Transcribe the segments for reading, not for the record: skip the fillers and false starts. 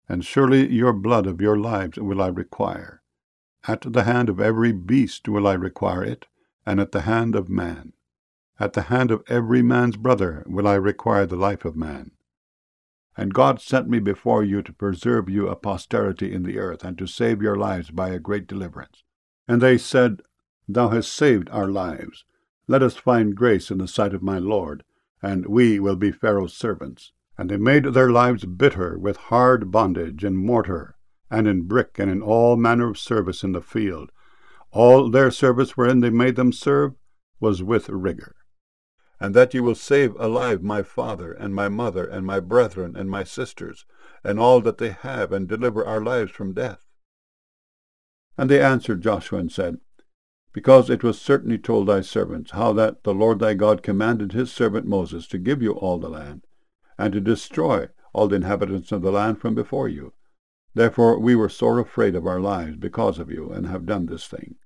And surely your blood of your lives will I require. At the hand of every beast will I require it, and at the hand of man. At the hand of every man's brother will I require the life of man. And God sent me before you to preserve you a posterity in the earth, and to save your lives by a great deliverance. And they said, Thou hast saved our lives. Let us find grace in the sight of my Lord, and we will be Pharaoh's servants. And they made their lives bitter with hard bondage in mortar, and in brick, and in all manner of service in the field. All their service wherein they made them serve was with rigor. And that you will save alive my father, and my mother, and my brethren, and my sisters, and all that they have, and deliver our lives from death. And they answered Joshua and said, Because it was certainly told thy servants, how that the Lord thy God commanded his servant Moses to give you all the land, and to destroy all the inhabitants of the land from before you. Therefore we were sore afraid of our lives because of you, and have done this thing.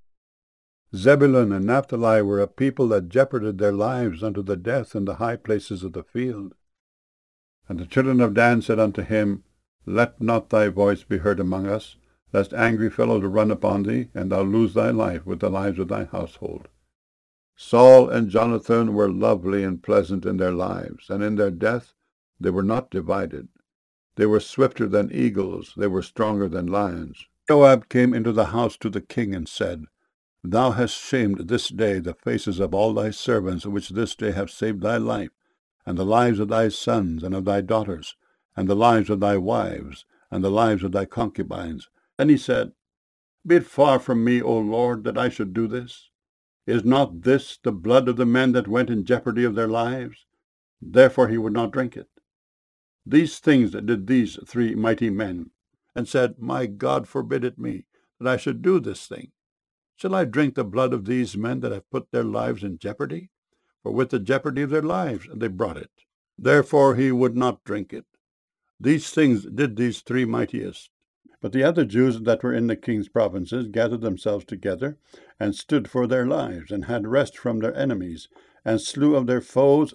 Zebulun and Naphtali were a people that jeoparded their lives unto the death in the high places of the field. And the children of Dan said unto him, Let not thy voice be heard among us, lest angry fellows run upon thee, and thou lose thy life with the lives of thy household. Saul and Jonathan were lovely and pleasant in their lives, and in their death they were not divided. They were swifter than eagles, they were stronger than lions. Joab came into the house to the king and said, Thou hast shamed this day the faces of all thy servants, which this day have saved thy life, and the lives of thy sons and of thy daughters, and the lives of thy wives, and the lives of thy concubines. And he said, Be it far from me, O Lord, that I should do this. Is not this the blood of the men that went in jeopardy of their lives? Therefore he would not drink it. These things did these 3 mighty men, and said, My God forbid it me, that I should do this thing. Shall I drink the blood of these men that have put their lives in jeopardy? For with the jeopardy of their lives they brought it. Therefore he would not drink it. These things did these 3 mightiest. But the other Jews that were in the king's provinces gathered themselves together, and stood for their lives, and had rest from their enemies, and slew of their foes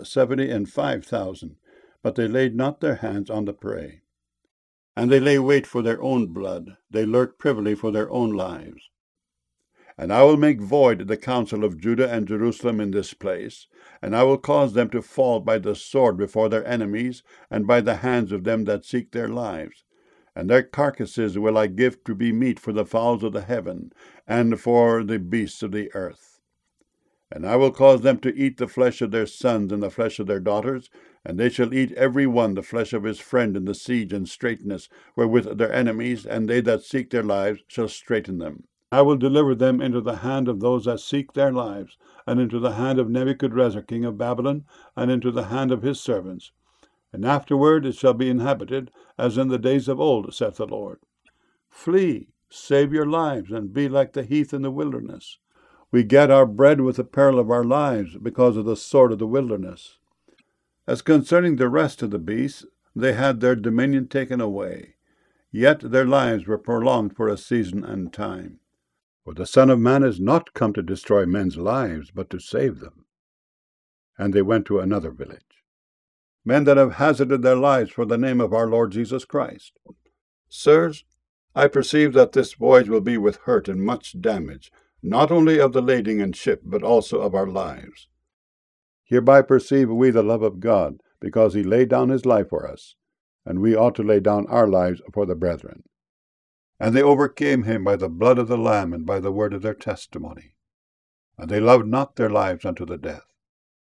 75,000. But they laid not their hands on the prey. And they lay wait for their own blood. They lurked privily for their own lives. And I will make void the counsel of Judah and Jerusalem in this place, and I will cause them to fall by the sword before their enemies, and by the hands of them that seek their lives. And their carcasses will I give to be meat for the fowls of the heaven, and for the beasts of the earth. And I will cause them to eat the flesh of their sons and the flesh of their daughters, and they shall eat every one the flesh of his friend in the siege and straitness, wherewith their enemies, and they that seek their lives, shall straiten them. I will deliver them into the hand of those that seek their lives, and into the hand of Nebuchadrezzar king of Babylon, and into the hand of his servants. And afterward it shall be inhabited, as in the days of old, saith the Lord. Flee, save your lives, and be like the heath in the wilderness. We get our bread with the peril of our lives, because of the sword of the wilderness. As concerning the rest of the beasts, they had their dominion taken away, yet their lives were prolonged for a season and time. For the Son of Man is not come to destroy men's lives, but to save them. And they went to another village. Men that have hazarded their lives for the name of our Lord Jesus Christ. Sirs, I perceive that this voyage will be with hurt and much damage, not only of the lading and ship, but also of our lives. Hereby perceive we the love of God, because he laid down his life for us, and we ought to lay down our lives for the brethren. And they overcame him by the blood of the Lamb and by the word of their testimony. And they loved not their lives unto the death.